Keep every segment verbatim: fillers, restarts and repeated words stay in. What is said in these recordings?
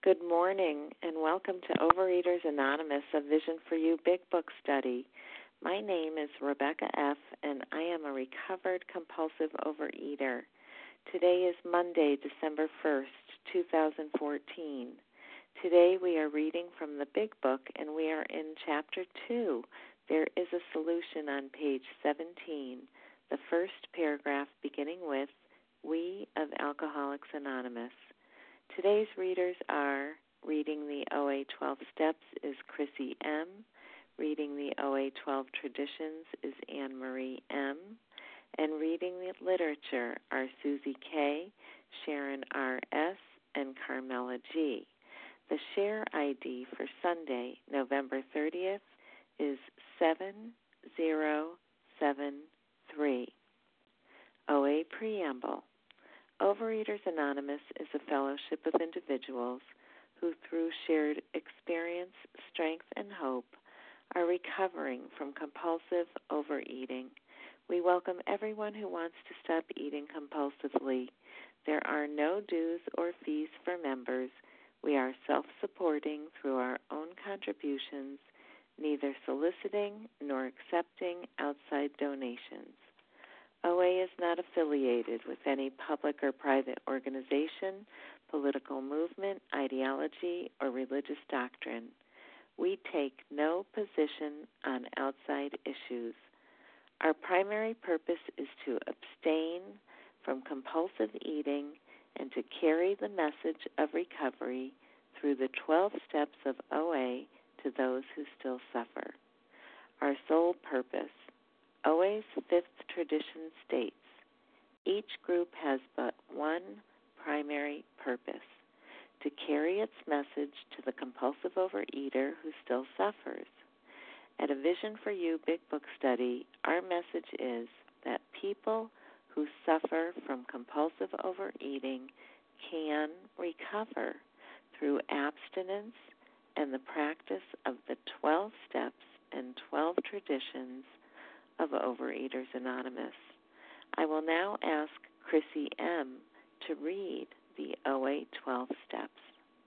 Good morning, and welcome to Overeaters Anonymous, a Vision for You Big Book Study. My name is Rebecca F., and I am a recovered compulsive overeater. Today is Monday, December first, two thousand fourteen. Today we are reading from the Big Book, and we are in Chapter two. There is a solution on page seventeen, the first paragraph beginning with, We of Alcoholics Anonymous. Today's readers are, reading the O A twelve Steps is Chrissy M., reading the O A twelve Traditions is Anne Marie M., and reading the literature are Susie K., Sharon R S., and Carmela G. The share I D for Sunday, November thirtieth, is seven zero seven three. O A Preamble. Overeaters Anonymous is a fellowship of individuals who, through shared experience, strength, and hope, are recovering from compulsive overeating. We welcome everyone who wants to stop eating compulsively. There are no dues or fees for members. We are self-supporting through our own contributions, neither soliciting nor accepting outside donations. O A is not affiliated with any public or private organization, political movement, ideology, or religious doctrine. We take no position on outside issues. Our primary purpose is to abstain from compulsive eating and to carry the message of recovery through the twelve steps of O A to those who still suffer. Our sole purpose. O A's fifth tradition states, each group has but one primary purpose, to carry its message to the compulsive overeater who still suffers. At a Vision for You Big Book Study, our message is that people who suffer from compulsive overeating can recover through abstinence and the practice of the twelve steps and twelve traditions of Overeaters Anonymous. I will now ask Chrissy M. to read the O A twelve Steps.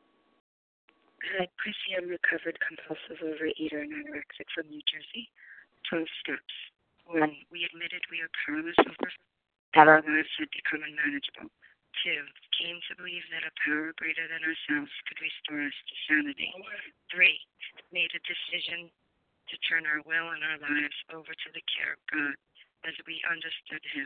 Hi, Chrissy M., recovered compulsive overeater and anorexic from New Jersey. twelve steps. One, we admitted we are powerless over that our lives had become unmanageable. Two, came to believe that a power greater than ourselves could restore us to sanity. Three, made a decision to turn our will and our lives over to the care of God as we understood Him.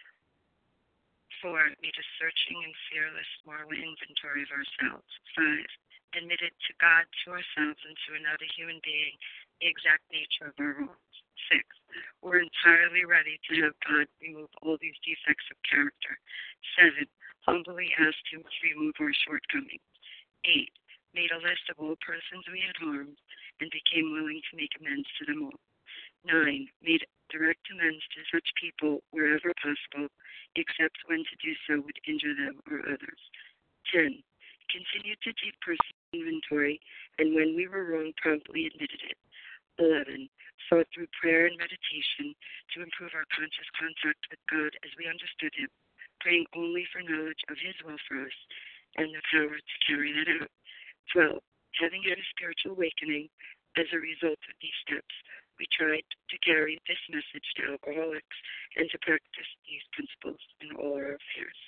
Four, made a searching and fearless moral inventory of ourselves. Five, admitted to God, to ourselves, and to another human being the exact nature of our wrongs. Six, we're entirely ready to have God remove all these defects of character. Seven, humbly asked Him to remove our shortcomings. Eight, made a list of all persons we had harmed and became willing to make amends to them all. Nine, made direct amends to such people wherever possible, except when to do so would injure them or others. Ten, continued to take personal inventory, and when we were wrong, promptly admitted it. Eleven, sought through prayer and meditation to improve our conscious contact with God as we understood Him, praying only for knowledge of His will for us and the power to carry that out. Twelve, having had a spiritual awakening as a result of these steps, we tried to carry this message to alcoholics and to practice these principles in all our affairs.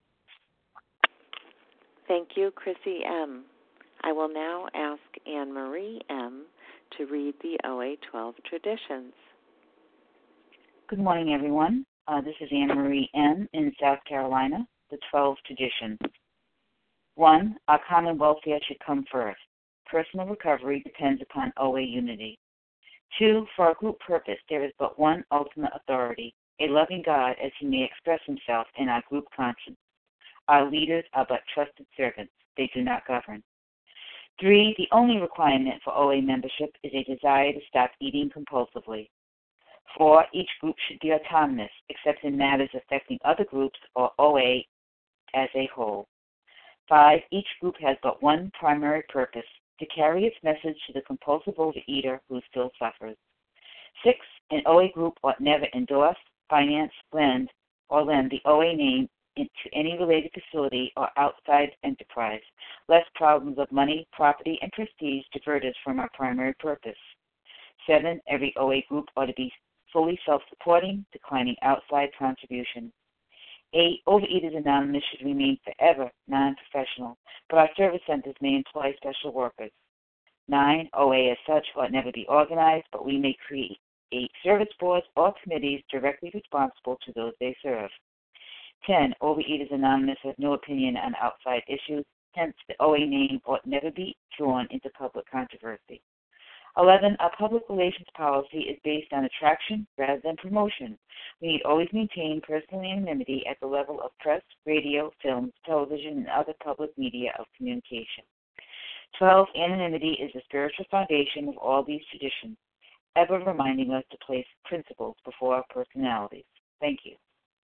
Thank you, Chrissy M. I will now ask Anne Marie M. to read the O A twelve Traditions. Good morning, everyone. Uh, this is Anne Marie M. in South Carolina, the twelve Traditions. One, our common welfare should come first. Personal recovery depends upon O A unity. Two, for our group purpose, there is but one ultimate authority, a loving God as He may express Himself in our group conscience. Our leaders are but trusted servants. They do not govern. Three, the only requirement for O A membership is a desire to stop eating compulsively. Four, each group should be autonomous, except in matters affecting other groups or O A as a whole. Five, each group has but one primary purpose, to carry its message to the compulsive overeater who still suffers. Six, an O A group ought never endorse, finance, lend, or lend the O A name into any related facility or outside enterprise, lest problems of money, property, and prestige divert us from our primary purpose. Seven, every O A group ought to be fully self-supporting, declining outside contribution. Eight, Overeaters Anonymous should remain forever non-professional, but our service centers may employ special workers. Nine, O A as such ought never be organized, but we may create eight service boards or committees directly responsible to those they serve. Ten, Overeaters Anonymous has no opinion on outside issues, hence the O A name ought never be drawn into public controversy. Eleven, our public relations policy is based on attraction rather than promotion. We need always maintain personal anonymity at the level of press, radio, films, television, and other public media of communication. Twelve, anonymity is the spiritual foundation of all these traditions, ever reminding us to place principles before our personalities. Thank you.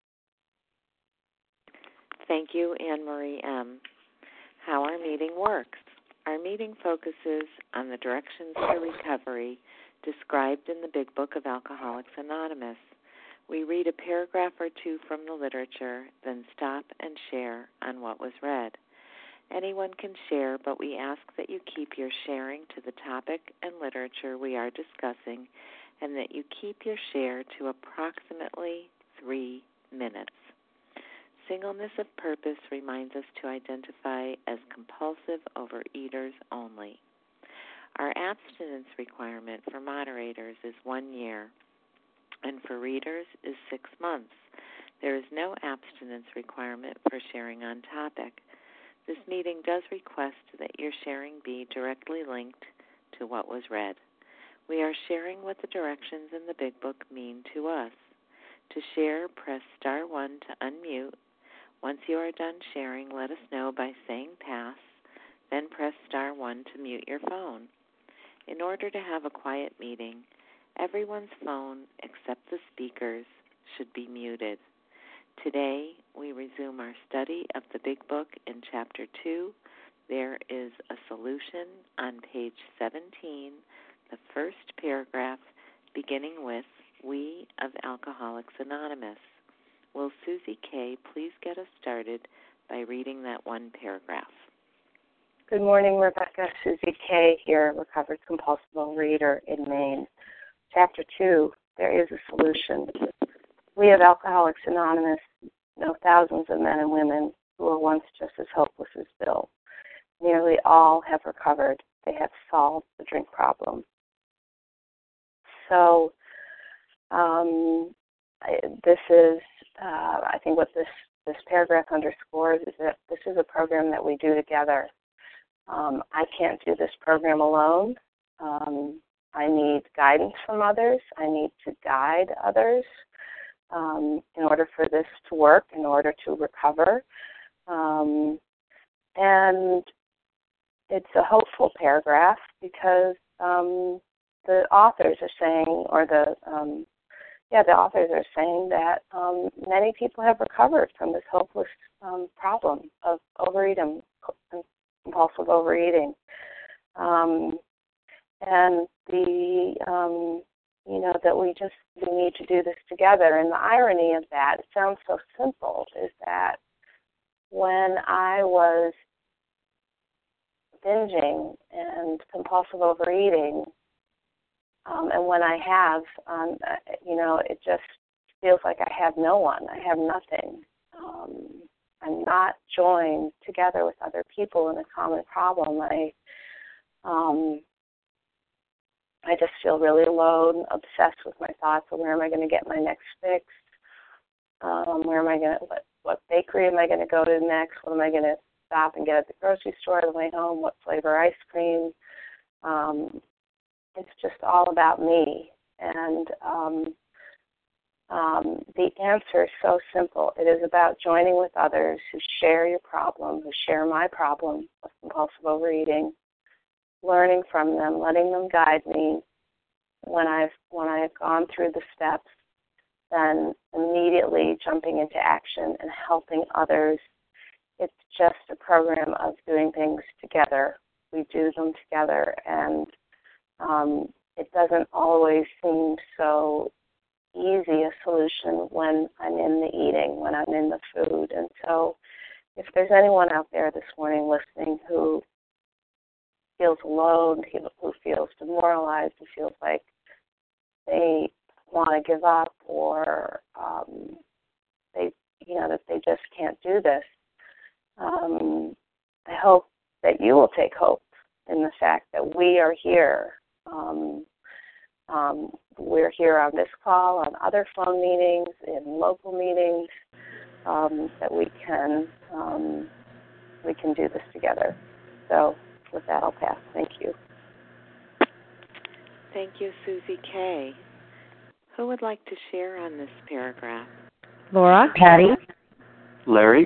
Thank you, Anne Marie M. How our meeting works. Our meeting focuses on the directions for recovery described in the Big Book of Alcoholics Anonymous. We read a paragraph or two from the literature, then stop and share on what was read. Anyone can share, but we ask that you keep your sharing to the topic and literature we are discussing, and that you keep your share to approximately three minutes. Singleness of purpose reminds us to identify as compulsive overeaters only. Our abstinence requirement for moderators is one year, and for readers is six months. There is no abstinence requirement for sharing on topic. This meeting does request that your sharing be directly linked to what was read. We are sharing what the directions in the Big Book mean to us. To share, press star one to unmute. Once you are done sharing, let us know by saying pass, then press star one to mute your phone. In order to have a quiet meeting, everyone's phone except the speaker's should be muted. Today, we resume our study of the Big Book in Chapter two. There is a solution on page seventeen, the first paragraph, beginning with, We of Alcoholics Anonymous. Will Susie K. please get us started by reading that one paragraph? Good morning, Rebecca. Susie K. here, recovered compulsive overeater in Maine. Chapter two, There is a Solution. We of Alcoholics Anonymous know thousands of men and women who were once just as hopeless as Bill. Nearly all have recovered. They have solved the drink problem. So, um, this is, uh, I think what this, this paragraph underscores is that this is a program that we do together. Um, I can't do this program alone. Um, I need guidance from others. I need to guide others um, in order for this to work, in order to recover. Um, and it's a hopeful paragraph because um, the authors are saying, or the um, Yeah, the authors are saying that um, many people have recovered from this hopeless um, problem of overeating, compulsive overeating, um, and the um, you know that we just we need to do this together. And the irony of that, it sounds so simple, is that when I was binging and compulsive overeating, Um, and when I have, um, you know, it just feels like I have no one. I have nothing. Um, I'm not joined together with other people in a common problem. I, um, I just feel really alone, obsessed with my thoughts of where am I going to get my next fix? Um, where am I going to, what, what bakery am I going to go to next? What am I going to stop and get at the grocery store on the way home? What flavor ice cream? Um, It's just all about me. And um, um, the answer is so simple. It is about joining with others who share your problem, who share my problem of compulsive overeating, learning from them, letting them guide me. When I've, when I've gone through the steps, then immediately jumping into action and helping others. It's just a program of doing things together. We do them together, and Um, it doesn't always seem so easy a solution when I'm in the eating, when I'm in the food. And so if there's anyone out there this morning listening who feels alone, who feels demoralized, who feels like they want to give up, or um, they, you know, that they just can't do this, um, I hope that you will take hope in the fact that we are here. Um, um, we're here on this call, on other phone meetings, in local meetings, um, that we can um, we can do this together. So with that, I'll pass. Thank you. Thank you, Susie K. Who would like to share on this paragraph? Laura? Patty? Larry?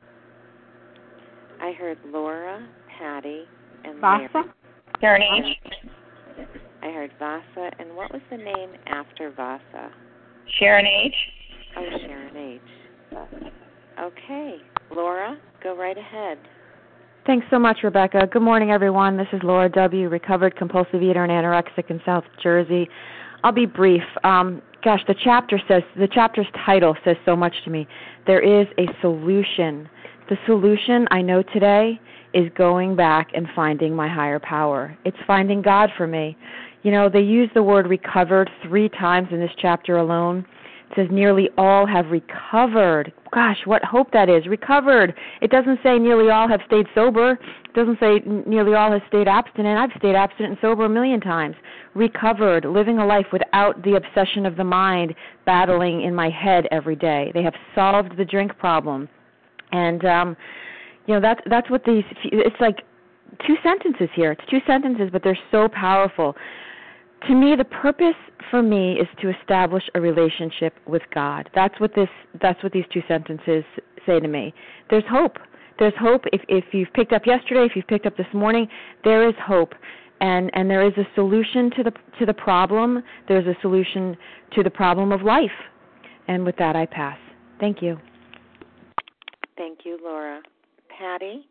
I heard Laura, Patty, and Vasa? Larry. Sharon H. I heard Vasa, and what was the name after Vasa? Sharon H. Oh, Sharon H. Okay. Laura, go right ahead. Thanks so much, Rebecca. Good morning, everyone. This is Laura W., recovered compulsive eater and anorexic in South Jersey. I'll be brief. Um, gosh, the chapter says, the chapter's title says so much to me. There is a solution. The solution I know today is going back and finding my higher power. It's finding God for me. You know, they use the word recovered three times in this chapter alone. It says nearly all have recovered. Gosh, what hope that is. Recovered. It doesn't say nearly all have stayed sober. It doesn't say nearly all have stayed abstinent. I've stayed abstinent and sober a million times. Recovered, living a life without the obsession of the mind battling in my head every day. They have solved the drink problem. And, um, you know, that's, that's what these, it's like two sentences here. It's two sentences, but they're so powerful. To me, the purpose for me is to establish a relationship with God. That's what this. That's what these two sentences say to me. There's hope. There's hope. If if you've picked up yesterday, if you've picked up this morning, there is hope, and and there is a solution to the to the problem. There's a solution to the problem of life. And with that, I pass. Thank you. Thank you, Laura. Patty?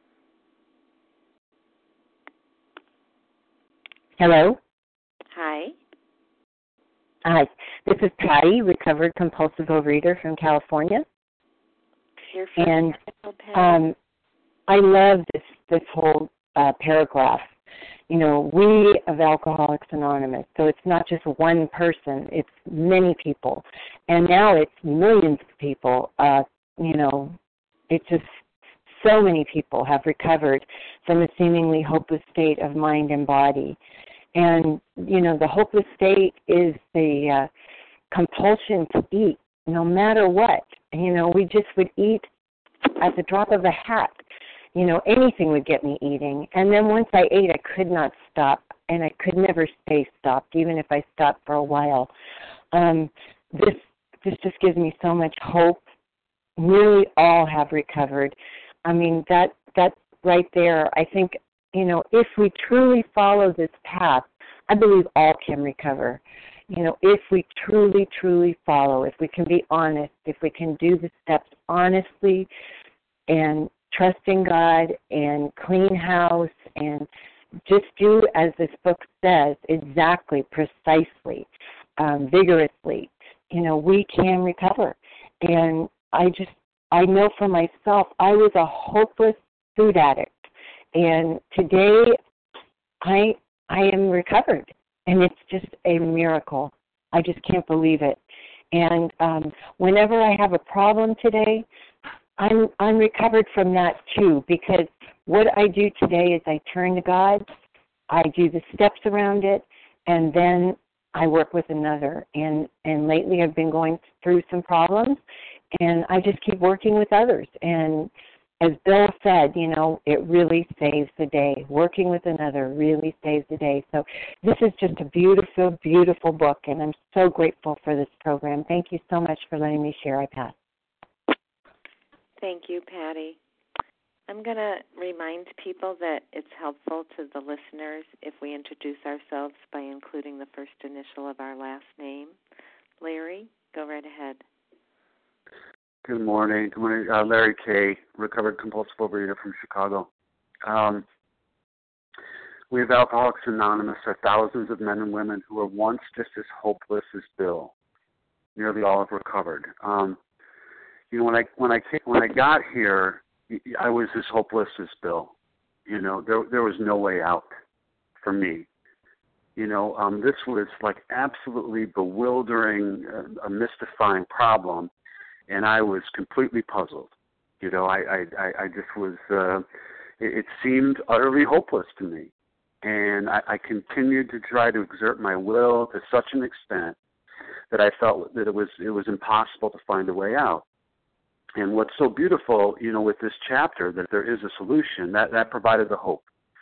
Hello. Hi. Hi. This is Patty, recovered compulsive overeater from California. Here for and Patty. um, I love this this whole uh, paragraph. You know, we of Alcoholics Anonymous, so it's not just one person, it's many people. And now it's millions of people. Uh, you know, it's just so many people have recovered from a seemingly hopeless state of mind and body. And, you know, the hopeless state is the uh, compulsion to eat no matter what. You know, we just would eat at the drop of a hat. You know, anything would get me eating. And then once I ate, I could not stop, and I could never stay stopped, even if I stopped for a while. Um, this, this just gives me so much hope. Nearly all have recovered. I mean, that that right there, I think, you know, if we truly follow this path, I believe all can recover. You know, if we truly, truly follow, if we can be honest, if we can do the steps honestly and trust in God and clean house and just do as this book says, exactly, precisely, um, vigorously, you know, we can recover. And I just, I know for myself, I was a hopeless food addict. And today, I I am recovered, and it's just a miracle. I just can't believe it. And um, whenever I have a problem today, I'm I'm recovered from that too, because what I do today is I turn to God, I do the steps around it, and then I work with another. And and lately I've been going through some problems, and I just keep working with others. And as Bill said, you know, it really saves the day. Working with another really saves the day. So this is just a beautiful, beautiful book, and I'm so grateful for this program. Thank you so much for letting me share. I pass. Thank you, Patty. I'm going to remind people that it's helpful to the listeners if we introduce ourselves by including the first initial of our last name. Larry, go right ahead. Good morning. Good morning. Uh, Larry K., recovered compulsive overeater from Chicago. Um, we of Alcoholics Anonymous are thousands of men and women who were once just as hopeless as Bill. nearly all have recovered. Um, you know, when I when I when I got here, I was as hopeless as Bill. You know, there there was no way out for me. You know, um, this was like absolutely bewildering, uh, a mystifying problem, and I was completely puzzled. You know, I I, I just was. Uh, it, it seemed utterly hopeless to me, and I, I continued to try to exert my will to such an extent that I felt that it was it was impossible to find a way out. And what's so beautiful, you know, with this chapter, that there is a solution, that that provided the hope.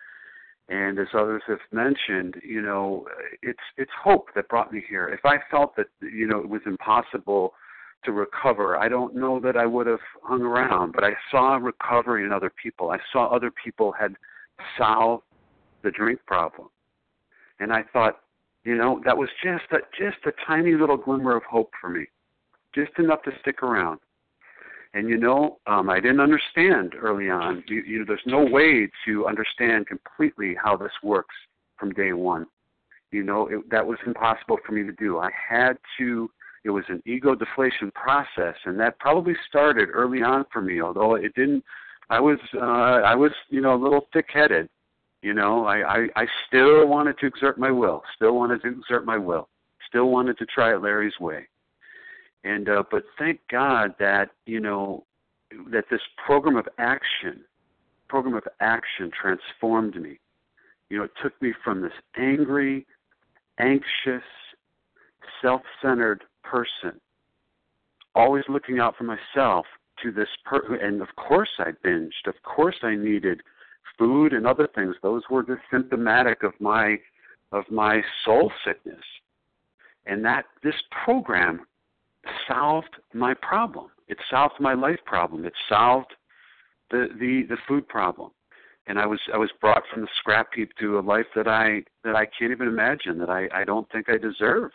And as others have mentioned, you know, it's it's hope that brought me here. If I felt that, you know, it was impossible to recover, I don't know that I would have hung around. But I saw recovery in other people. I saw other people had solved the drink problem. And I thought, you know, that was just a, just a tiny little glimmer of hope for me, just enough to stick around. And, you know, um, I didn't understand early on. You, you know, there's no way to understand completely how this works from day one. You know, it, that was impossible for me to do. I had to, it was an ego deflation process, and that probably started early on for me, although it didn't, I was, uh, I was, you know, a little thick-headed. You know, I, I, I still wanted to exert my will, still wanted to exert my will, still wanted to try it Larry's way. And uh, but thank God that, you know, that this program of action, program of action transformed me. You know, it took me from this angry, anxious, self-centered person, always looking out for myself, to this per- and of course I binged. Of course I needed food and other things. Those were just symptomatic of my of my soul sickness. And that this program solved my problem. It solved my life problem. It solved the, the, the food problem. And I was I was brought from the scrap heap to a life that I that I can't even imagine, that I, I don't think I deserve.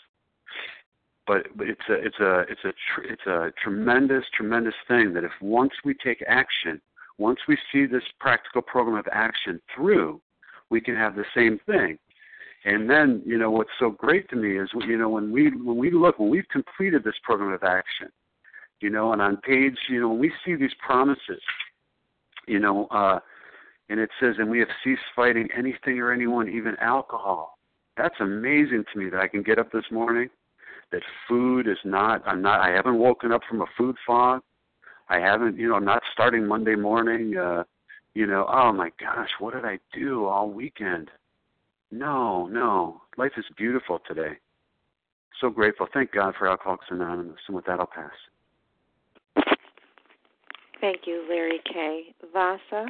But, but it's a it's a it's a tr- it's a tremendous tremendous thing that if once we take action, once we see this practical program of action through, we can have the same thing. And then, you know, what's so great to me is, you know, when we when we look, when we've completed this program of action, you know, and on page, you know, when we see these promises, you know, uh, and it says, and we have ceased fighting anything or anyone, even alcohol. That's amazing to me that I can get up this morning, that food is not, I'm not, I haven't woken up from a food fog. I haven't, you know, I'm not starting Monday morning, uh, you know, oh my gosh, what did I do all weekend? No, no. Life is beautiful today. So grateful. Thank God for Alcoholics Anonymous. And with that, I'll pass. Thank you, Larry K. Vasa?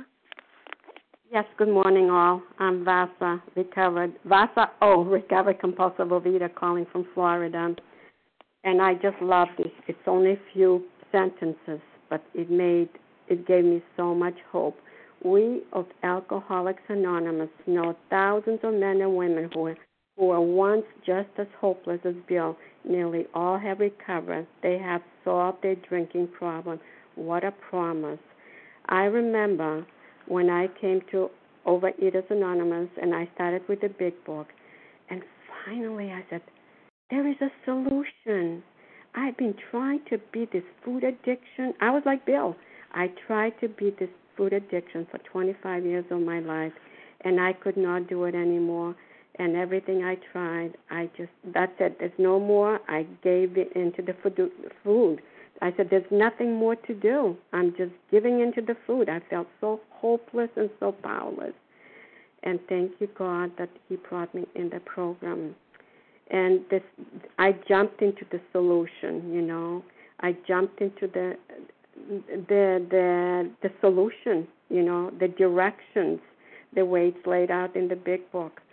Yes, good morning, all. I'm Vasa, recovered. Vasa O, recovered compulsive overeater, calling from Florida. And I just love this. It's only a few sentences, but it made, it gave me so much hope. We of Alcoholics Anonymous know thousands of men and women who, who were once just as hopeless as Bill. Nearly all have recovered. They have solved their drinking problem. What a promise. I remember when I came to Overeaters Anonymous and I started with the big book, and finally I said, there is a solution. I've been trying to beat this food addiction. I was like Bill. I tried to beat this food addiction for twenty-five years of my life, and I could not do it anymore. And everything I tried, I just, that's it. There's no more. I gave it into the food. I said, there's nothing more to do. I'm just giving into the food. I felt so hopeless and so powerless. And thank you, God, that He brought me in the program. And this, I jumped into the solution, you know. I jumped into the the the the solution, you know, the directions, the way it's laid out in the big book.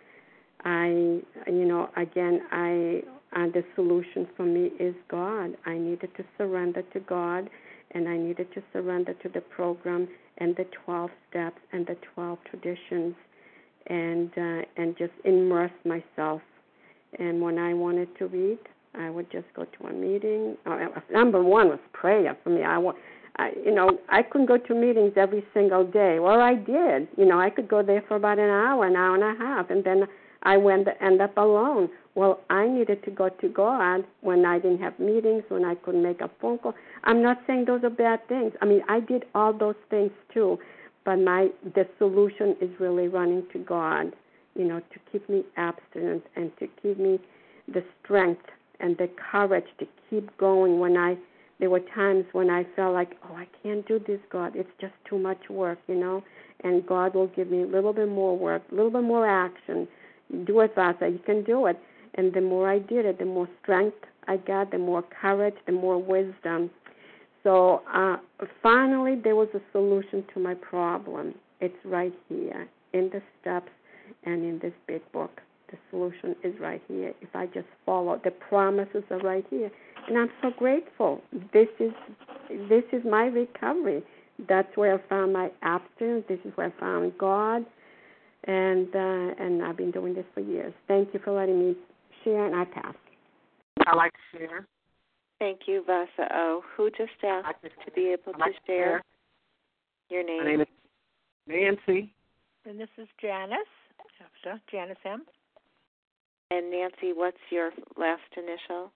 I, you know, again, I, uh, the solution for me is God. I needed to surrender to God, and I needed to surrender to the program and the twelve steps and the twelve traditions, and uh, and just immerse myself. And when I wanted to read, I would just go to a meeting. Uh, number one was prayer for me. I, I, you know, I couldn't go to meetings every single day. Well, I did. You know, I could go there for about an hour, an hour and a half, and then I went end up alone. Well, I needed to go to God when I didn't have meetings, when I couldn't make a phone call. I'm not saying those are bad things. I mean, I did all those things too, but my the solution is really running to God, you know, to keep me abstinent and to give me the strength and the courage to keep going when I, there were times when I felt like, oh, I can't do this, God. It's just too much work, you know, and God will give me a little bit more work, a little bit more action. Do it, Vasa. You can do it. And the more I did it, the more strength I got, the more courage, the more wisdom. So uh, finally, there was a solution to my problem. It's right here in the steps and in this big book. The solution is right here. If I just follow, the promises are right here. And I'm so grateful. This is this is my recovery. That's where I found my abstinence. This is where I found God. And uh, and I've been doing this for years. Thank you for letting me share, and I pass. I'd like to share. Thank you, Vasa O. Who just asked like to, to be able like to share? share your name? My name is Nancy. And this is Janice. Janice M. And Nancy, what's your last initial?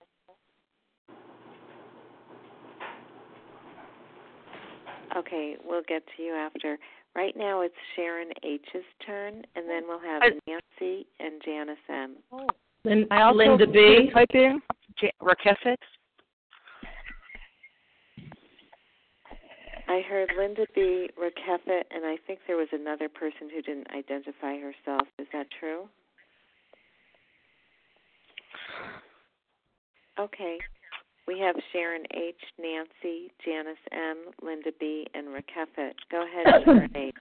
Okay, we'll get to you after. Right now it's Sharon H's turn, and then we'll have Nancy and Janice M. Oh. Lin- Linda B. Type in J- Rakefet. I heard Linda B., Rakefet, and I think there was another person who didn't identify herself. Is that true? Okay. We have Sharon H., Nancy, Janice M., Linda B., and Rakefet. Go ahead, Sharon H.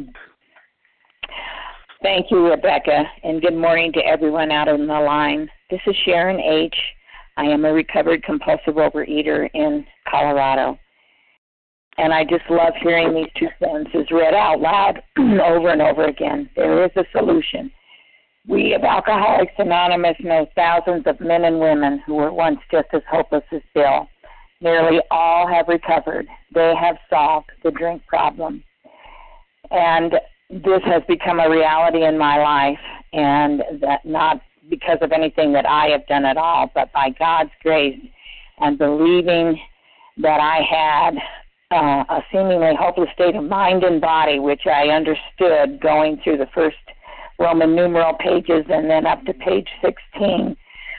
Thank you, Rebecca, and good morning to everyone out on the line. This is Sharon H. I am a recovered compulsive overeater in Colorado. And I just love hearing these two sentences read out loud over and over again. There is a solution. We of Alcoholics Anonymous know thousands of men and women who were once just as hopeless as Bill. Nearly all have recovered. They have solved the drink problem. And this has become a reality in my life, and that not because of anything that I have done at all, but by God's grace and believing that I had uh, a seemingly hopeless state of mind and body, which I understood going through the first Roman numeral pages and then up to page sixteen.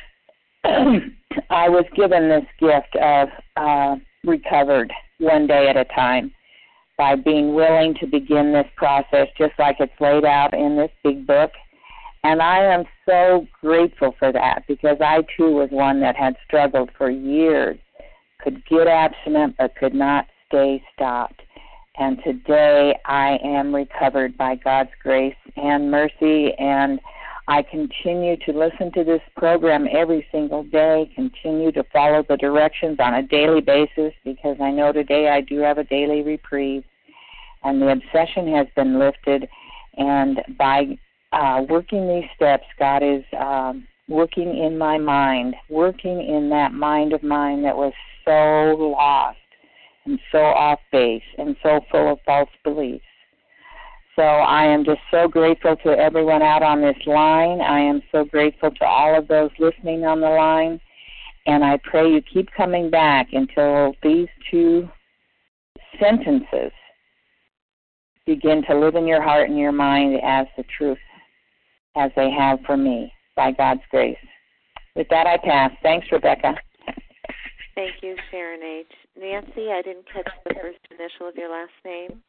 I was given this gift of uh, recovered one day at a time by being willing to begin this process just like it's laid out in this big book. And I am so grateful for that because I, too, was one that had struggled for years, could get abstinent but could not stay stopped. And today I am recovered by God's grace and mercy, and I continue to listen to this program every single day, continue to follow the directions on a daily basis because I know today I do have a daily reprieve, and the obsession has been lifted, and by uh, working these steps, God is um, working in my mind, working in that mind of mine that was so lost and so off base and so full of false beliefs. So I am just so grateful to everyone out on this line. I am so grateful to all of those listening on the line. And I pray you keep coming back until these two sentences begin to live in your heart and your mind as the truth, as they have for me, by God's grace. With that, I pass. Thanks, Rebecca. Thank you, Sharon H. Nancy, I didn't catch the first initial of your last name.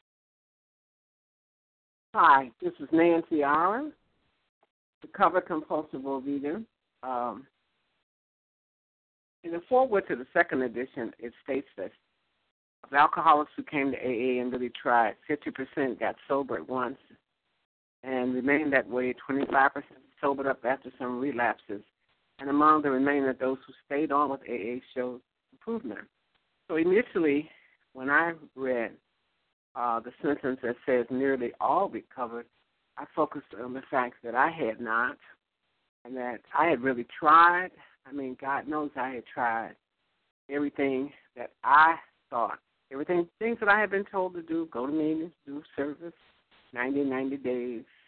Hi, this is Nancy Allen, recovered compulsive overeater. Um, in the foreword to the second edition, it states that of alcoholics who came to A A and really tried, fifty percent got sober at once and remained that way. twenty-five percent sobered up after some relapses. And among the remainder, those who stayed on with A A showed improvement. So initially, when I read uh, the sentence that says nearly all recovered, I focused on the fact that I had not, and that I had really tried. I mean, God knows I had tried everything that I thought, everything, things that I had been told to do, go to meetings, do service, ninety, ninety days,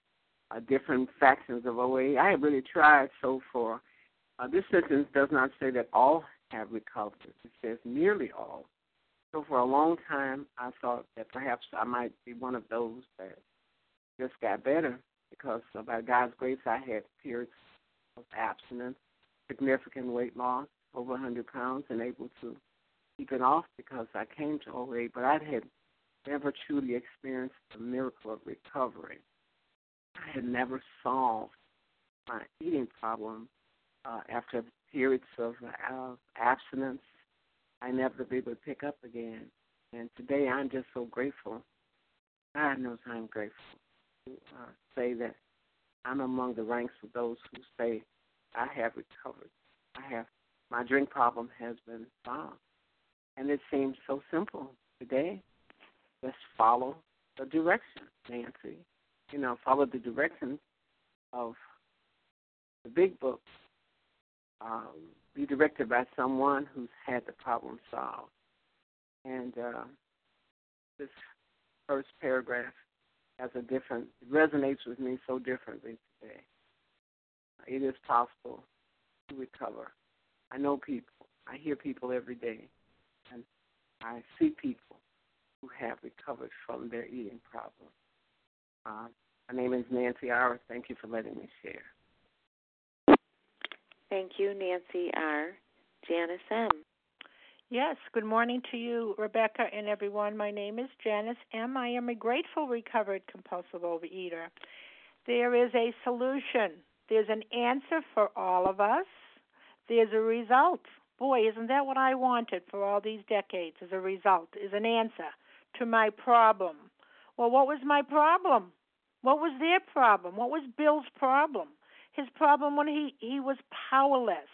uh, different factions of O A. I have really tried so far. Uh, this sentence does not say that all have recovered. It says nearly all. So for a long time, I thought that perhaps I might be one of those that just got better because uh, by God's grace, I had periods of abstinence, significant weight loss, over one hundred pounds, and able to keep it off because I came to O A, but I had never truly experienced the miracle of recovery. I had never solved my eating problem uh, after periods of uh, abstinence. I never be able to pick up again. And today I'm just so grateful. God knows I'm grateful to uh, say that I'm among the ranks of those who say I have recovered. I have, my drink problem has been solved. And it seems so simple today. Just follow the direction, Nancy. You know, follow the direction of the big book. Um, be directed by someone who's had the problem solved. And uh, this first paragraph has a different, it resonates with me so differently today. It is possible to recover. I know people. I hear people every day. And I see people who have recovered from their eating problem. Uh, my name is Nancy R. Thank you for letting me share. Thank you, Nancy R. Janice M. Yes, good morning to you, Rebecca, and everyone. My name is Janice M. I am a grateful recovered compulsive overeater. There is a solution. There's an answer for all of us. There's a result. Boy, isn't that what I wanted for all these decades, as a result, is an answer to my problem. Well, what was my problem? What was their problem? What was Bill's problem? His problem when he, he was powerless.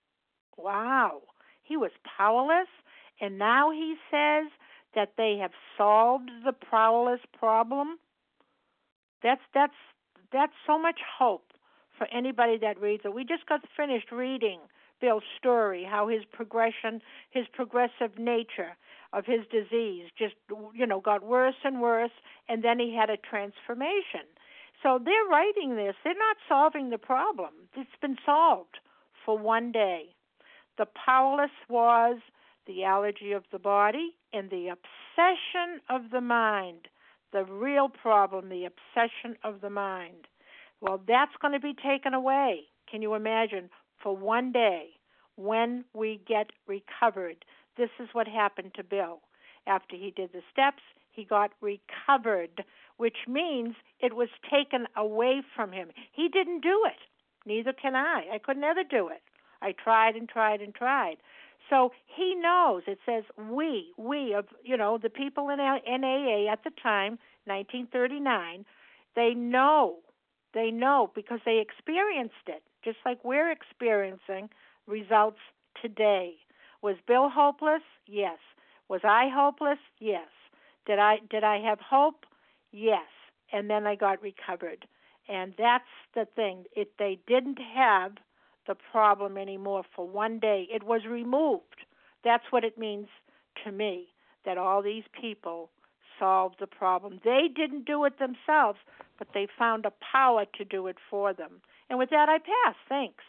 Wow. He was powerless, and now he says that they have solved the powerless problem. That's that's that's so much hope for anybody that reads it. We just got finished reading Bill's story, how his progression, his progressive nature of his disease just, you know, got worse and worse, and then he had a transformation. So they're writing this. They're not solving the problem. It's been solved for one day. The powerless was the allergy of the body and the obsession of the mind, the real problem, the obsession of the mind. Well, that's going to be taken away. Can you imagine? For one day, when we get recovered, this is what happened to Bill. After he did the steps, he got recovered, which means it was taken away from him. He didn't do it. Neither can I. I could never do it. I tried and tried and tried. So he knows. It says we, we of, you know, the people in N A A at the time, nineteen thirty-nine, they know. They know because they experienced it, just like we're experiencing results today. Was Bill hopeless? Yes. Was I hopeless? Yes. Did I did I have hope? Yes. And then I got recovered. And that's the thing. It they didn't have the problem anymore for one day. It was removed. That's what it means to me, that all these people solved the problem. They didn't do it themselves, but they found a power to do it for them. And with that, I pass. Thanks.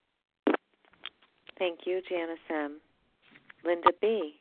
Thank you, Janice M. Linda B.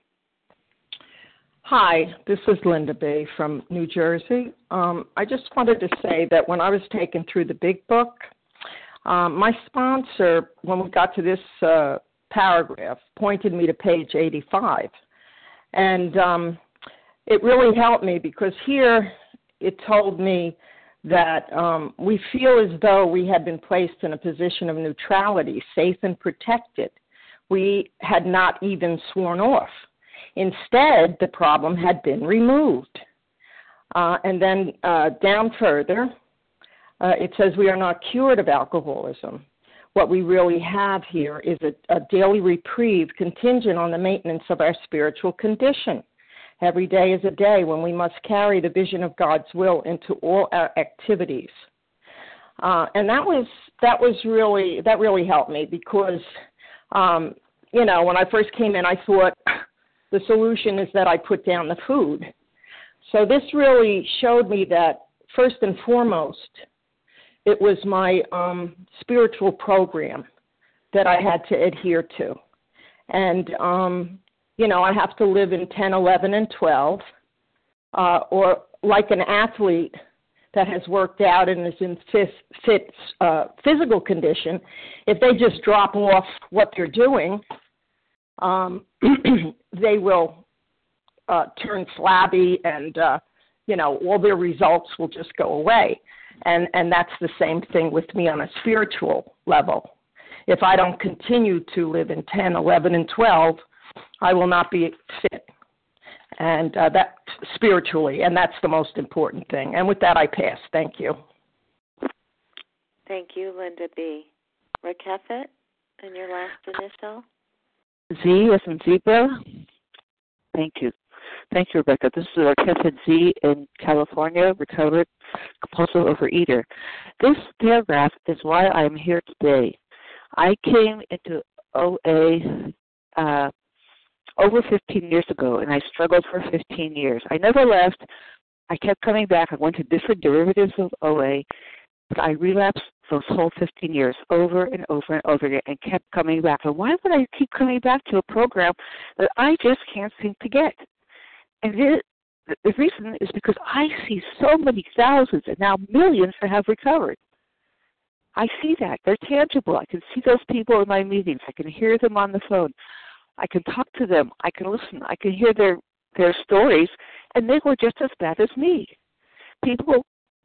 Hi, this is Linda B. from New Jersey. Um, I just wanted to say that when I was taken through the Big Book, um, my sponsor, when we got to this uh, paragraph, pointed me to page eighty-five. And um, it really helped me because here it told me that um, we feel as though we had been placed in a position of neutrality, safe and protected. We had not even sworn off. Instead, the problem had been removed. Uh, and then uh, down further, uh, it says we are not cured of alcoholism. What we really have here is a, a daily reprieve contingent on the maintenance of our spiritual condition. Every day is a day when we must carry the vision of God's will into all our activities. Uh, and that was that was really that really helped me because, um, you know, when I first came in, I thought the solution is that I put down the food. So this really showed me that first and foremost, it was my um, spiritual program that I had to adhere to. And, um, you know, I have to live in ten, eleven, and twelve, uh, or like an athlete that has worked out and is in fit, fit uh, physical condition, if they just drop off what they're doing, um, they will uh, turn flabby and, uh, you know, all their results will just go away. And, and that's the same thing with me on a spiritual level. If I don't continue to live in ten, eleven, and twelve, I will not be fit. And uh, that spiritually, and that's the most important thing. And with that, I pass. Thank you. Thank you, Linda B. Rakefet, and your last initial? Z as in zebra. Thank you. Thank you, Rebecca. This is Rakefet Z in California, recovered compulsive overeater. This paragraph is why I am here today. I came into O A uh, over fifteen years ago, and I struggled for fifteen years. I never left. I kept coming back. I went to different derivatives of O A, but I relapsed those whole fifteen years over and over and over again and kept coming back. And why would I keep coming back to a program that I just can't seem to get? And it, the reason is because I see so many thousands and now millions that have recovered. I see that. They're tangible. I can see those people in my meetings. I can hear them on the phone. I can talk to them. I can listen. I can hear their, their stories, and they were just as bad as me. People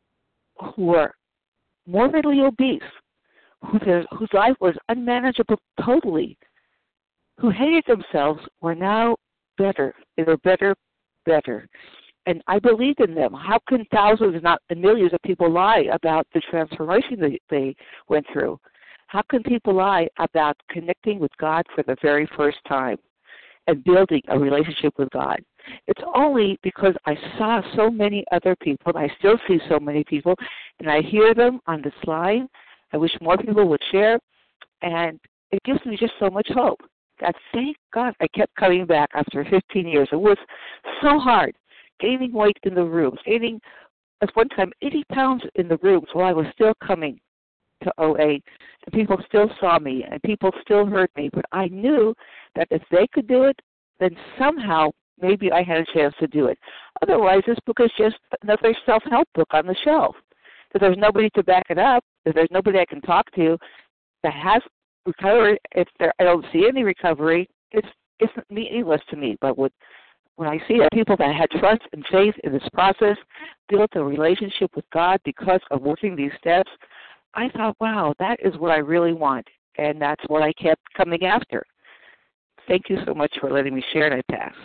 who were morbidly obese, who their, whose life was unmanageable totally, who hated themselves, were now better. They were better, better. And I believed in them. How can thousands, not millions of people lie about the transformation that they went through? How can people lie about connecting with God for the very first time and building a relationship with God? It's only because I saw so many other people, and I still see so many people, and I hear them on this line. I wish more people would share, and it gives me just so much hope. That thank God I kept coming back after fifteen years. It was so hard. Gaining weight in the rooms, gaining at one time eighty pounds in the rooms while I was still coming to O A, and people still saw me, and people still heard me, but I knew that if they could do it, then somehow maybe I had a chance to do it. Otherwise, this book is just another self-help book on the shelf. If there's nobody to back it up, if there's nobody I can talk to that has recovered, if there, I don't see any recovery, it's, it's meaningless to me, but with when I see that people that had trust and faith in this process built a relationship with God because of working these steps, I thought, wow, that is what I really want, and that's what I kept coming after. Thank you so much for letting me share, and I pass.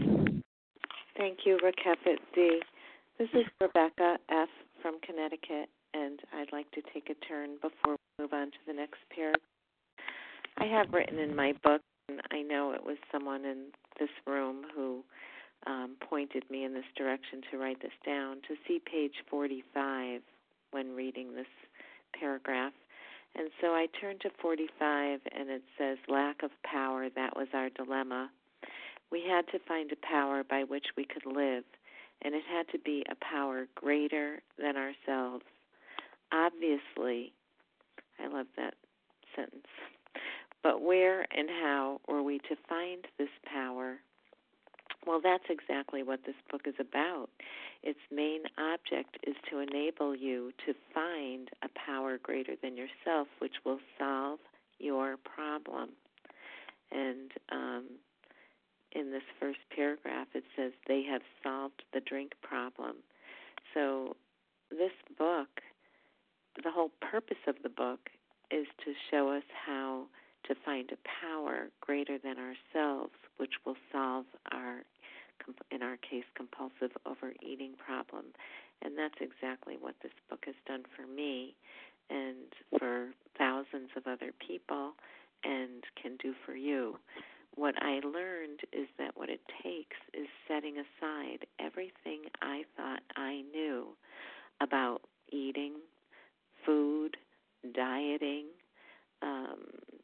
Thank you, Rakefet Z. This is Rebecca F. from Connecticut, and I'd like to take a turn before we move on to the next paragraph. I have written in my book, and I know it was someone in this room who um, pointed me in this direction to write this down, to see page forty-five when reading this paragraph. And so I turned to forty-five, and it says, lack of power, that was our dilemma. We had to find a power by which we could live, and it had to be a power greater than ourselves. Obviously, I love that sentence. But where and how were we to find this power? Well, that's exactly what this book is about. Its main object is to enable you to find a power greater than yourself, which will solve your problem. And um, in this first paragraph, it says they have solved the drink problem. So this book, the whole purpose of the book is to show us how to find a power greater than ourselves, which will solve our, in our case, compulsive overeating problem. And that's exactly what this book has done for me and for thousands of other people and can do for you. What I learned is that what it takes is setting aside everything I thought I knew about eating, food, dieting, um,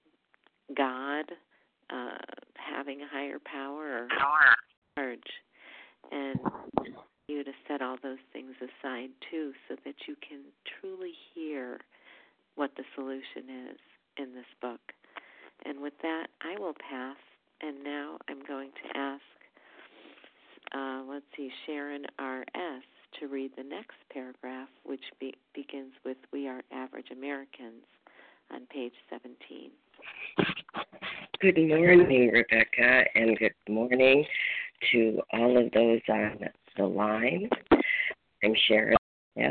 God, uh, having a higher power or charge, and you to set all those things aside too, so that you can truly hear the solution is in this book. And with that, I will pass. And now I'm going to ask, uh, let's see, Sharon R S to read the next paragraph, which be, begins with "We are average Americans" on page seventeen. Good morning, Rebecca, and good morning to all of those on the line. I'm Sharon, yes,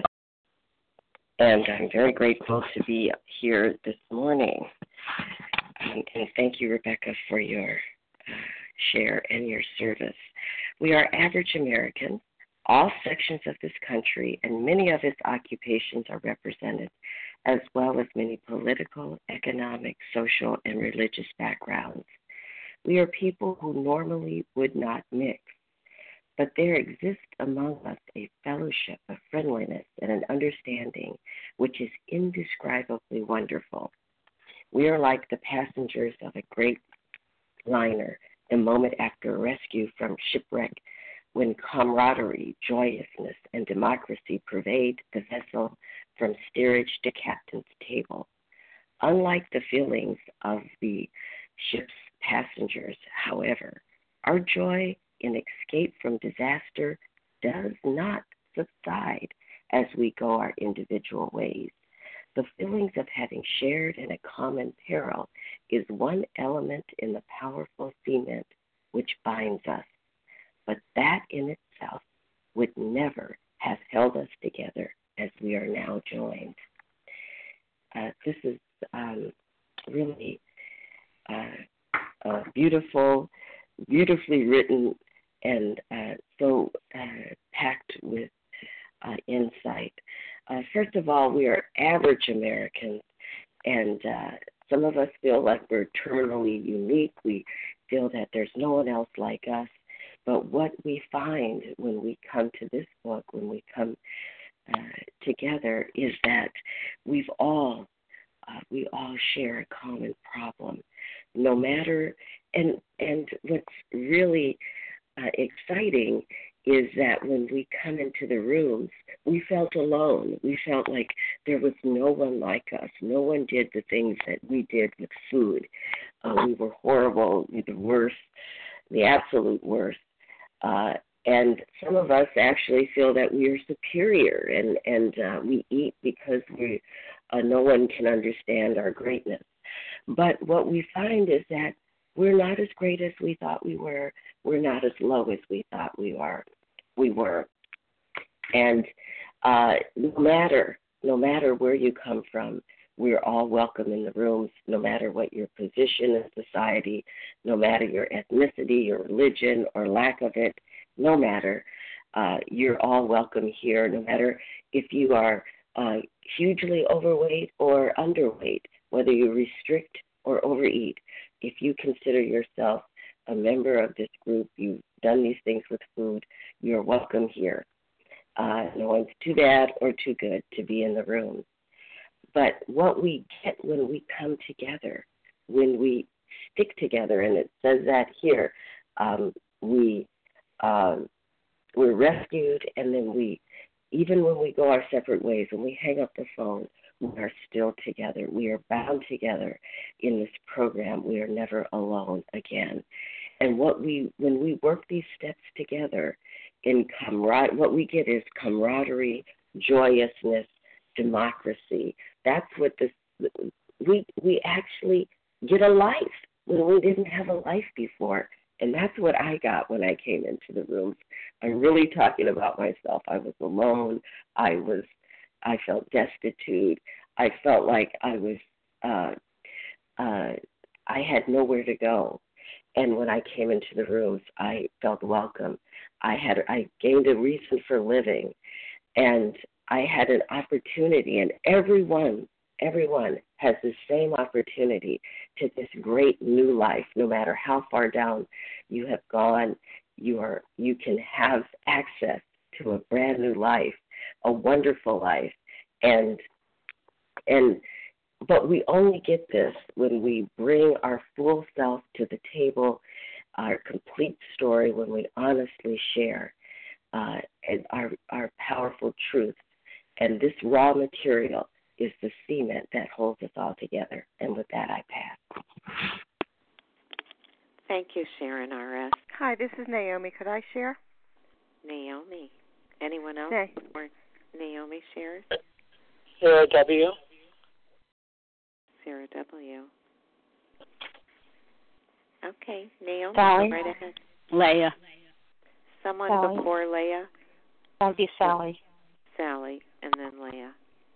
and I'm very grateful to be here this morning. And, and thank you, Rebecca, for your uh, share and your service. We are average Americans. All sections of this country and many of its occupations are represented, as well as many political, economic, social, and religious backgrounds. We are people who normally would not mix, but there exists among us a fellowship, a friendliness, and an understanding which is indescribably wonderful. We are like the passengers of a great liner the moment after a rescue from shipwreck, when camaraderie, joyousness, and democracy pervade the vessel from steerage to captain's table. Unlike the feelings of the ship's passengers, however, our joy in escape from disaster does not subside as we go our individual ways. The feelings of having shared in a common peril is one element in the powerful cement which binds us. But that in itself would never have held us together as we are now joined. Uh, this is um, really uh, uh, beautiful, beautifully written, and uh, so uh, packed with uh, insight. Uh, first of all, we are average Americans, and uh, some of us feel like we're terminally unique. We feel that there's no one else like us. But what we find when we come to this book, when we come uh, together, is that we've all uh, we all share a common problem, no matter. And and what's really uh, exciting is that when we come into the rooms, we felt alone. We felt like there was no one like us. No one did the things that we did with food. Uh, we were horrible, the worst, the absolute worst. Uh, and some of us actually feel that we are superior, and, and uh, we eat because we uh, no one can understand our greatness. But what we find is that we're not as great as we thought we were. We're not as low as we thought we are. We were. And uh, no matter, no matter where you come from, we're all welcome in the rooms, no matter what your position in society, no matter your ethnicity, your religion, or lack of it, no matter, uh, you're all welcome here, no matter if you are uh, hugely overweight or underweight, whether you restrict or overeat. If you consider yourself a member of this group, you've done these things with food, you're welcome here. Uh, no one's too bad or too good to be in the room. But what we get when we come together, when we stick together, and it says that here, um, we, um, we're rescued, and then we, even when we go our separate ways, when we hang up the phone, we are still together. We are bound together in this program. We are never alone again. And what we, when we work these steps together in camaraderie, what we get is camaraderie, joyousness, democracy. That's what this, we we actually get a life when we didn't have a life before. And that's what I got when I came into the rooms. I'm really talking about myself. I was alone. I was, I felt destitute. I felt like I was, uh, uh, I had nowhere to go. And when I came into the rooms, I felt welcome. I had, I gained a reason for living, and I had an opportunity, and everyone, everyone has the same opportunity to this great new life. No matter how far down you have gone, you are, you can have access to a brand new life, a wonderful life, and and but we only get this when we bring our full self to the table, our complete story, when we honestly share uh, and our our powerful truth. And this raw material is the cement that holds us all together. And with that, I pass. Thank you, Sharon R S. Hi, this is Naomi. Could I share? Naomi. Anyone else? Nay. Or Naomi shares? Sarah W. Sarah W. Okay, Naomi, Sally. go right ahead. Leah. Someone Sally. before Leah? That would be Sally. Sally, and then Leah.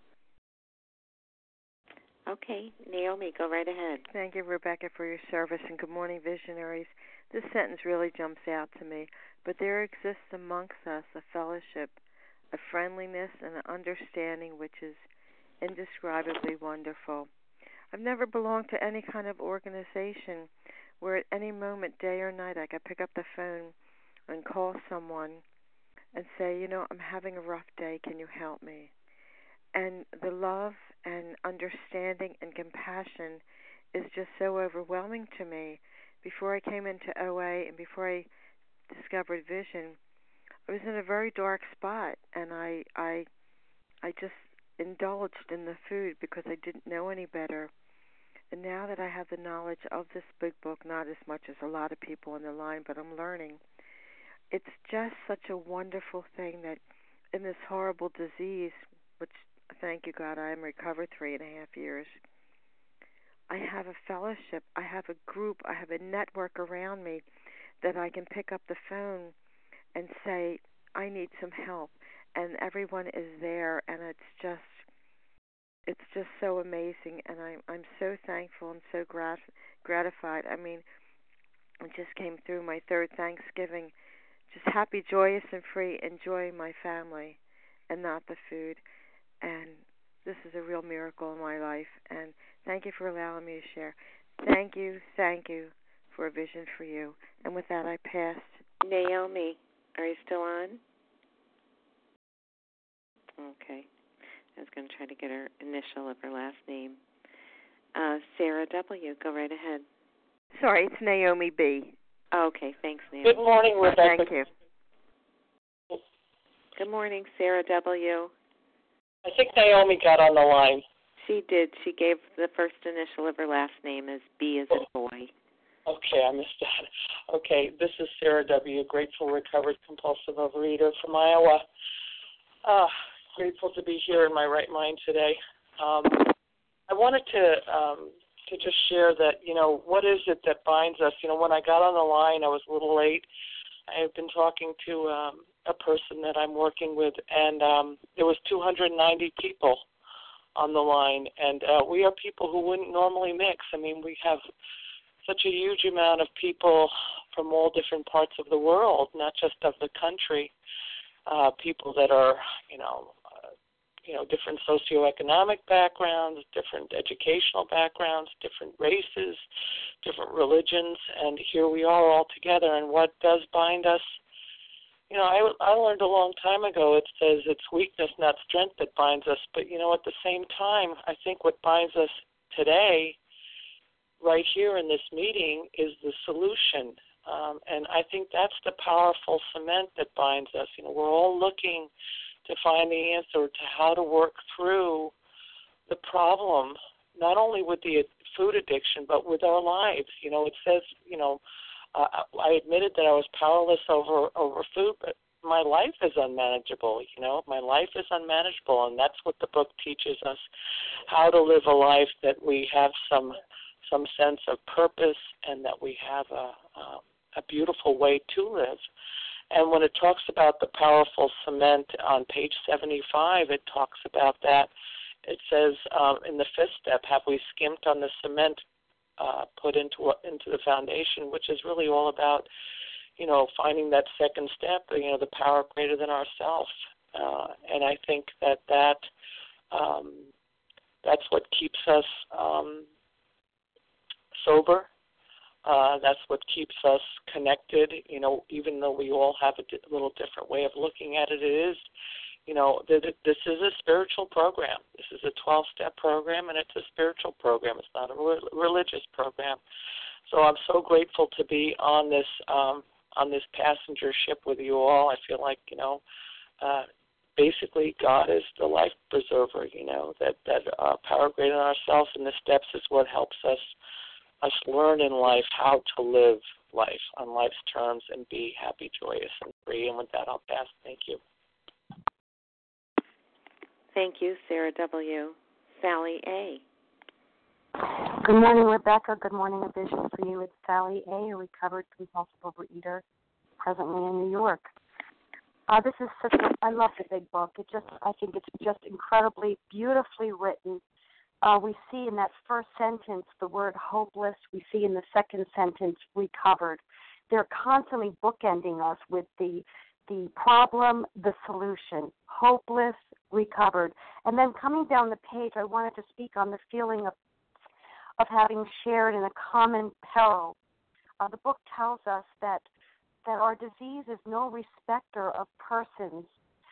Okay, Naomi, go right ahead. Thank you, Rebecca, for your service, and good morning, visionaries. This sentence really jumps out to me. But there exists amongst us a fellowship, a friendliness, and an understanding which is indescribably wonderful. I've never belonged to any kind of organization where at any moment, day or night, I could pick up the phone and call someone and say, you know, I'm having a rough day, can you help me? And the love and understanding and compassion is just so overwhelming to me. Before I came into O A and before I discovered vision, I was in a very dark spot, and I I I just indulged in the food because I didn't know any better. And now that I have the knowledge of this big book, not as much as a lot of people on the line, but I'm learning, it's just such a wonderful thing that in this horrible disease, which, thank you, God, I am recovered three and a half years, I have a fellowship, I have a group, I have a network around me that I can pick up the phone and say, I need some help. And everyone is there, and it's just, it's just so amazing, and I'm I'm so thankful and so grat- gratified. I mean, it just came through my third Thanksgiving, just happy, joyous, and free, enjoying my family and not the food. And this is a real miracle in my life, and thank you for allowing me to share. Thank you, thank you for a vision for you. And with that, I passed. Naomi, are you still on? Okay. I was going to try to get her initial of her last name. Uh, Sarah W., go right ahead. Sorry, it's Naomi B. Oh, okay, thanks, Naomi. Good morning, Rebecca. Thank you. Good morning, Sarah W. I think Naomi got on the line. She did. She gave the first initial of her last name as B as in boy. Okay, I missed that. Okay, this is Sarah W., grateful, recovered, compulsive overeater from Iowa. Uh, grateful to be here in my right mind today. Um, I wanted to um, to just share that, you know, what is it that binds us? You know, when I got on the line, I was a little late. I have been talking to um, a person that I'm working with, and um, there was two hundred ninety people on the line, and uh, we are people who wouldn't normally mix. I mean, we have such a huge amount of people from all different parts of the world, not just of the country, uh, people that are, you know, uh, you know, different socioeconomic backgrounds, different educational backgrounds, different races, different religions, and here we are all together. And what does bind us? You know, I, I learned a long time ago, it says it's weakness, not strength, that binds us. But, you know, at the same time, I think what binds us today, right here in this meeting, is the solution. Um, and I think that's the powerful cement that binds us. You know, we're all looking to find the answer to how to work through the problem, not only with the food addiction, but with our lives. You know, it says, you know, uh, I admitted that I was powerless over, over food, but my life is unmanageable, you know. My life is unmanageable, and that's what the book teaches us, how to live a life that we have some some sense of purpose and that we have a, a, a beautiful way to live. And when it talks about the powerful cement on page seventy-five, it talks about that. It says um, in the fifth step, have we skimped on the cement uh, put into into the foundation, which is really all about, you know, finding that second step, you know, the power greater than ourselves. Uh, and I think that that um, that's what keeps us um, sober. Uh, that's what keeps us connected, you know, even though we all have a di- little different way of looking at it. It is, you know, th- th- this is a spiritual program. This is a twelve-step program, and it's a spiritual program. It's not a re- religious program. So I'm so grateful to be on this um, on this passenger ship with you all. I feel like, you know, uh, basically God is the life preserver, you know, that, that uh, power greater than ourselves, and the steps is what helps us us learn in life how to live life on life's terms and be happy, joyous, and free. And with that, I'll pass. Thank you. Thank you, Sarah W. Sally A. Good morning, Rebecca. Good morning, A Vision for You. It's Sally A., a recovered compulsive overeater, presently in New York. Uh, this is such a, I love the big book. It just, I think it's just incredibly beautifully written. Uh, we see in that first sentence the word hopeless. We see in the second sentence recovered. They're constantly bookending us with the the problem, the solution, hopeless, recovered. And then coming down the page, I wanted to speak on the feeling of of having shared in a common peril. Uh, the book tells us that that our disease is no respecter of persons,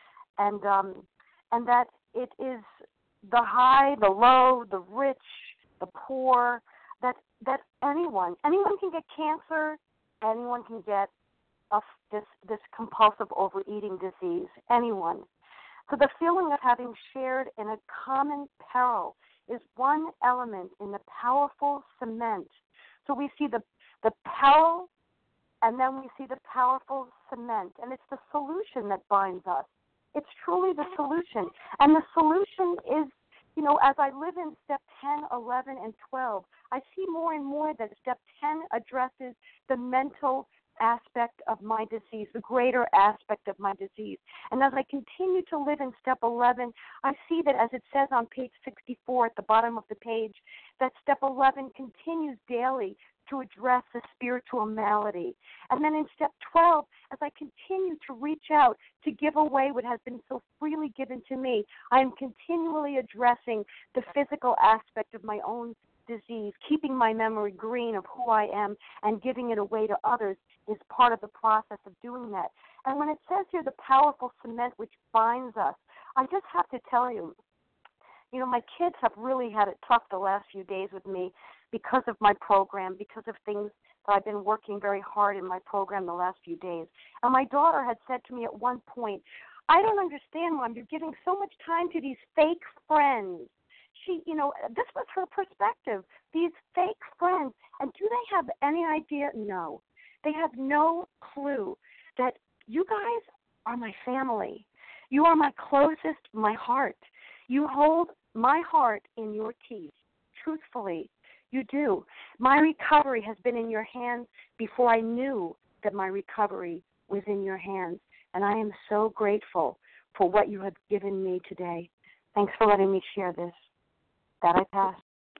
and um, and that it is the high, the low, the rich, the poor, that that anyone, anyone can get cancer, anyone can get a, this this compulsive overeating disease, anyone. So the feeling of having shared in a common peril is one element in the powerful cement. So we see the the peril, and then we see the powerful cement, and it's the solution that binds us. It's truly the solution. And the solution is, you know, as I live in step ten, eleven, and twelve, I see more and more that step ten addresses the mental aspect of my disease, the greater aspect of my disease. And as I continue to live in step eleven, I see that, as it says on page sixty-four at the bottom of the page, that step eleven continues daily to address the spiritual malady. And then in step twelve, as I continue to reach out to give away what has been so freely given to me, I am continually addressing the physical aspect of my own disease. Keeping my memory green of who I am and giving it away to others is part of the process of doing that. And when it says here the powerful cement which binds us, I just have to tell you, you know, my kids have really had it tough the last few days with me because of my program, because of things that I've been working very hard in my program the last few days. And my daughter had said to me at one point, I don't understand, Mom, you're giving so much time to these fake friends. She, you know, this was her perspective, these fake friends. And do they have any idea? No. They have no clue that you guys are my family. You are my closest, my heart. You hold my heart in your teeth, truthfully. You do. My recovery has been in your hands before I knew that my recovery was in your hands. And I am so grateful for what you have given me today. Thanks for letting me share this. That I pass.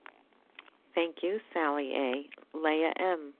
Thank you, Sally A. Leah M.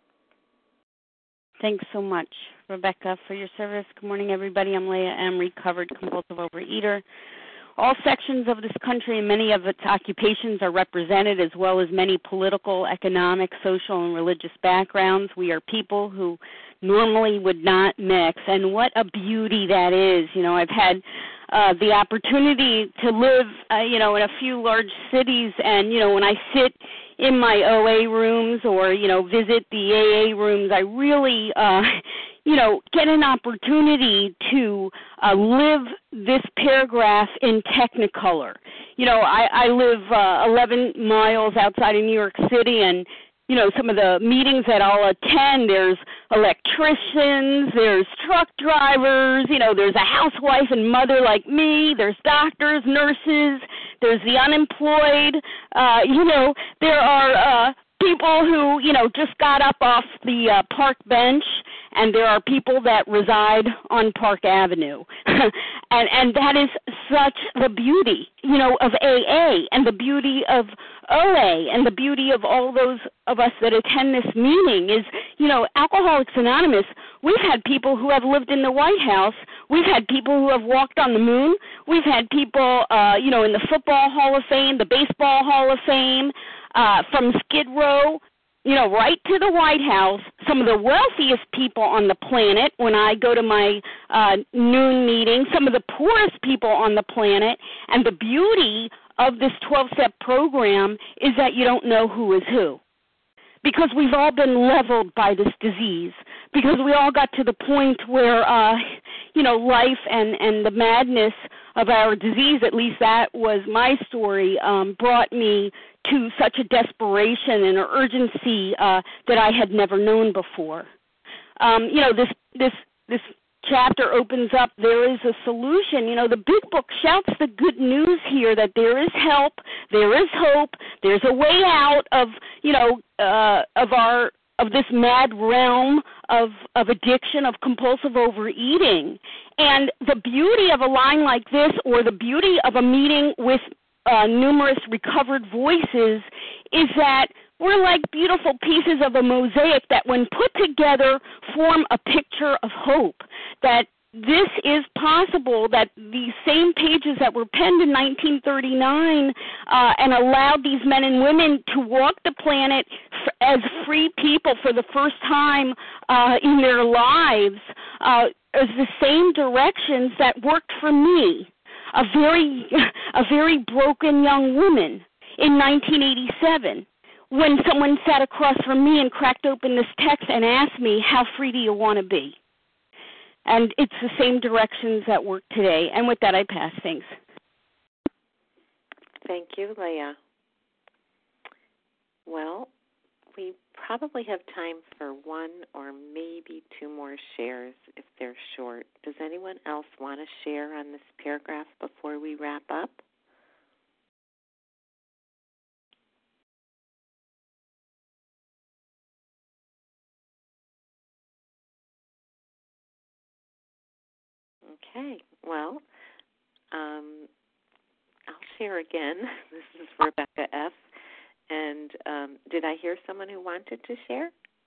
Thanks so much, Rebecca, for your service. Good morning, everybody. I'm Leah M., recovered compulsive overeater. All sections of this country and many of its occupations are represented, as well as many political, economic, social, and religious backgrounds. We are people who normally would not mix, and what a beauty that is. You know, I've had uh, the opportunity to live, uh, you know, in a few large cities, and, you know, when I sit in my O A rooms or, you know, visit the A A rooms, I really, uh, you know, get an opportunity to uh, live this paragraph in Technicolor. You know, I, I live uh, eleven miles outside of New York City, and, you know, some of the meetings that I'll attend, there's electricians, there's truck drivers, you know, there's a housewife and mother like me, there's doctors, nurses, there's the unemployed, uh, you know, there are uh, people who, you know, just got up off the uh, park bench, and there are people that reside on Park Avenue. and and that is such the beauty, you know, of A A and the beauty of O A and the beauty of all those of us that attend this meeting is, you know, Alcoholics Anonymous, we've had people who have lived in the White House. We've had people who have walked on the moon. We've had people, uh, you know, in the Football Hall of Fame, the Baseball Hall of Fame, uh, from Skid Row, you know, right to the White House, some of the wealthiest people on the planet when I go to my uh, noon meeting, some of the poorest people on the planet, and the beauty of this twelve-step program is that you don't know who is who. Because we've all been leveled by this disease. Because we all got to the point where, uh, you know, life and, and the madness of our disease, at least that was my story, um, brought me to such a desperation and urgency uh, that I had never known before. Um, you know, this this this chapter opens up, there is a solution. You know, the big book shouts the good news here that there is help, there is hope, there's a way out of, you know, uh, of our of this mad realm of of addiction, of compulsive overeating. And the beauty of a line like this, or the beauty of a meeting with uh, numerous recovered voices, is that we're like beautiful pieces of a mosaic that, when put together, form a picture of hope, that this is possible, that these same pages that were penned in nineteen thirty-nine uh, and allowed these men and women to walk the planet f- as free people for the first time uh, in their lives, uh, is the same directions that worked for me, a very, a very broken young woman in nineteen eighty-seven. When someone sat across from me and cracked open this text and asked me, how free do you want to be? And it's the same directions that work today. And with that, I pass. Thanks. Thank you, Leah. Well, we probably have time for one or maybe two more shares if they're short. Does anyone else want to share on this paragraph before we wrap up? Okay, well, um, I'll share again. This is Rebecca F. And um, did I hear someone who wanted to share?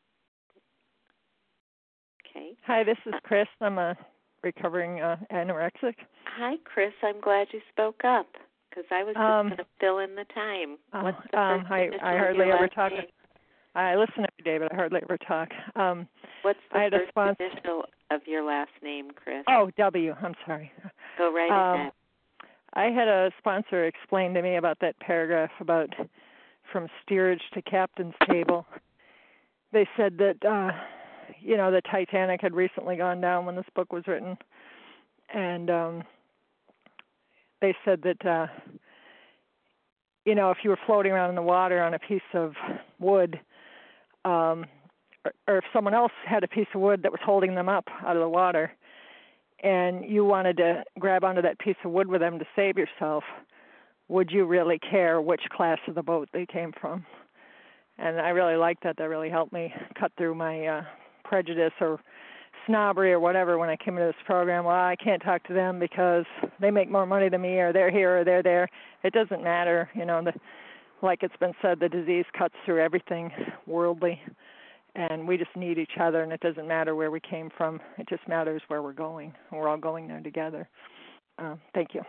Okay. Hi, this is Chris. I'm a recovering uh, anorexic. Hi, Chris. I'm glad you spoke up because I was just Um, going to fill in the time. What's the um, first I, initial I of hardly your ever last talk. name? I listen every day, but I hardly ever talk. Um, What's the I had a first sponsor. initial of your last name, Chris? Oh, W. I'm sorry. Go right um, ahead. I had a sponsor explain to me about that paragraph about from steerage to captain's table. They said that, uh, you know, the Titanic had recently gone down when this book was written. And um, they said that, uh, you know, if you were floating around in the water on a piece of wood, um, or, or if someone else had a piece of wood that was holding them up out of the water, and you wanted to grab onto that piece of wood with them to save yourself, would you really care which class of the boat they came from? And I really liked that. That really helped me cut through my uh, prejudice or snobbery or whatever when I came into this program. Well, I can't talk to them because they make more money than me, or they're here or they're there. It doesn't matter. You know, the, like it's been said, the disease cuts through everything worldly, and we just need each other, and it doesn't matter where we came from. It just matters where we're going. We're all going there together. Uh, thank you.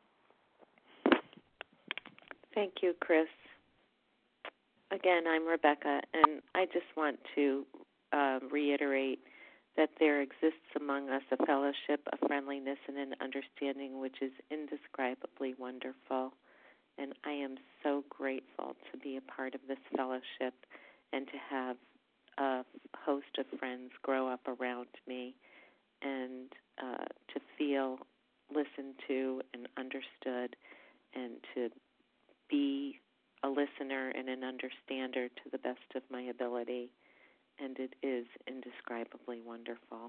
Thank you, Chris. Again, I'm Rebecca, and I just want to uh, reiterate that there exists among us a fellowship, a friendliness, and an understanding which is indescribably wonderful. And I am so grateful to be a part of this fellowship and to have a host of friends grow up around me and uh, to feel listened to and understood and to be a listener and an understander to the best of my ability, and it is indescribably wonderful.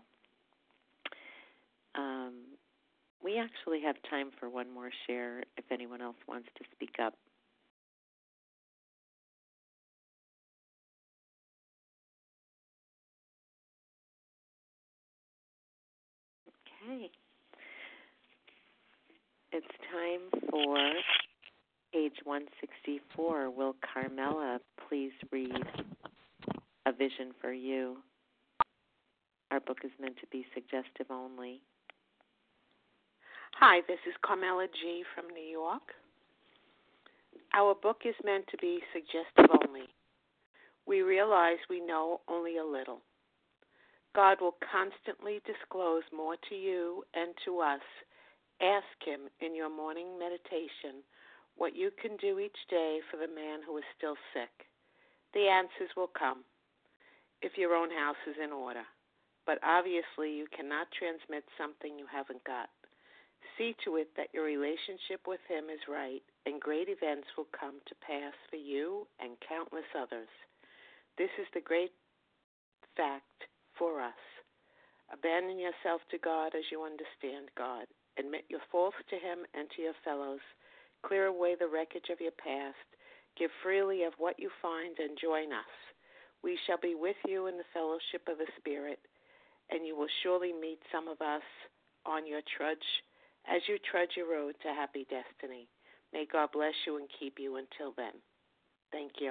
Um, we actually have time for one more share if anyone else wants to speak up. Okay. It's time for page one sixty-four. Will Carmela please read A Vision for You? Our book is meant to be suggestive only. Hi, this is Carmela G. from New York. Our book is meant to be suggestive only. We realize we know only a little. God will constantly disclose more to you and to us. Ask Him in your morning meditation what you can do each day for the man who is still sick. The answers will come if your own house is in order. but obviously you cannot transmit something you haven't got. See to it that your relationship with him is right, and great events will come to pass for you and countless others. This is the great fact for us. Abandon yourself to God as you understand God. Admit your faults to him and to your fellows. Clear away the wreckage of your past. Give freely of what you find and join us. We shall be with you in the fellowship of the Spirit, and you will surely meet some of us on your trudge as you trudge your road to happy destiny. May God bless you and keep you until then. Thank you.